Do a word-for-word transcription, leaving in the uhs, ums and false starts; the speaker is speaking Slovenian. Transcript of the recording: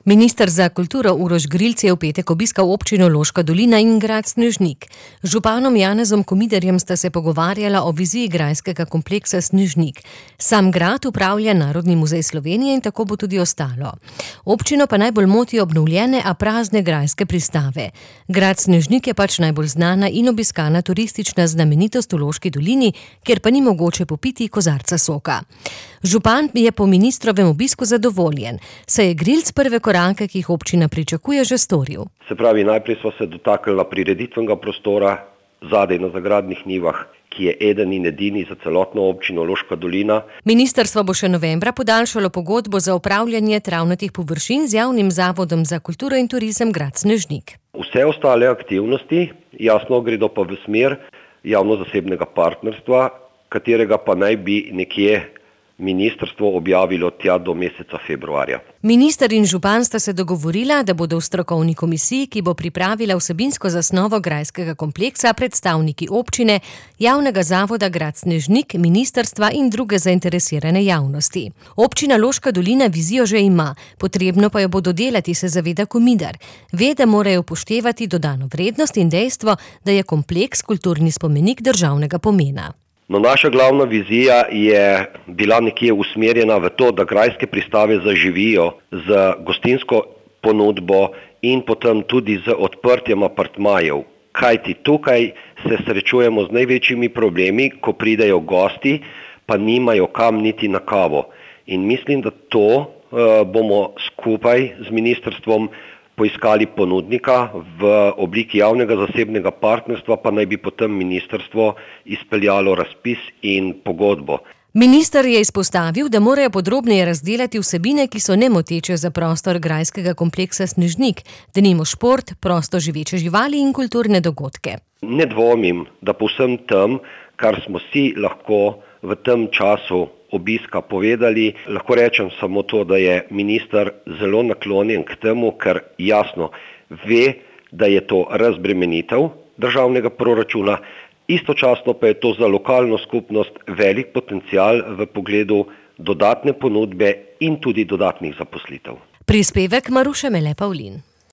Minister za kulturo Uroš Grilc je v petek obiskal občino Loška dolina in grad Snežnik. Z županom Janezom Komiderjem sta se pogovarjala o viziji grajskega kompleksa Snežnik. Sam grad upravlja Narodni muzej Slovenije in tako bo tudi ostalo. Občino pa najbolj motijo obnovljene, a prazne grajske pristave. Grad Snežnik je pač najbolj znana in obiskana turistična znamenitost v Loški dolini, kjer pa ni mogoče popiti kozarca soka. Župan je po ministrovem obisku zadovoljen, saj je Grilc prve korake, ki jih občina pričakuje, že storil. Se pravi, najprej smo se dotaknili prireditvenega prostora zadaj na zagradnih njivah, ki je eden in edini za celotno občino Loška dolina. Ministrstvo bo še novembra podaljšalo pogodbo za upravljanje travnatih površin z javnim zavodom za kulturo in turizem grad Snežnik. Vse ostale aktivnosti jasno gredo pa v smer javno-zasebnega partnerstva, katerega pa naj bi nekje ministrstvo objavilo tja do meseca februarja. Minister in župan sta se dogovorila, da bodo v strokovni komisiji, ki bo pripravila vsebinsko zasnovo grajskega kompleksa, predstavniki občine, javnega zavoda grad Snežnik, ministrstva in druge zainteresirane javnosti. Občina Loška dolina vizijo že ima, potrebno pa jo bo dodelati, se zaveda Komider. Ve, da morajo upoštevati dodano vrednost in dejstvo, da je kompleks kulturni spomenik državnega pomena. No, naša glavna vizija je bila nekje usmerjena v to, da grajske pristave zaživijo z gostinsko ponudbo in potem tudi z odprtjem apartmajev. Kajti tukaj se srečujemo z največjimi problemi, ko pridejo gosti, pa nimajo kam niti na kavo. In mislim, da to uh, bomo skupaj z ministrstvom poiskali ponudnika v obliki javnega zasebnega partnerstva, pa naj bi potem ministrstvo izpeljalo razpis in pogodbo. Minister je izpostavil, da morajo podrobneje razdelati vsebine, ki so nemoteče za prostor grajskega kompleksa Snežnik, denimo šport, prosto živeče živali in kulturne dogodke. Ne dvomim, da po vsem tem, kar smo si lahko v tem času obiska povedali, lahko rečem samo to, da je minister zelo naklonjen k temu, ker jasno ve, da je to razbremenitev državnega proračuna, istočasno pa je to za lokalno skupnost velik potencial v pogledu dodatne ponudbe in tudi dodatnih zaposlitev. Prispevek Maruše Mele Pavlin.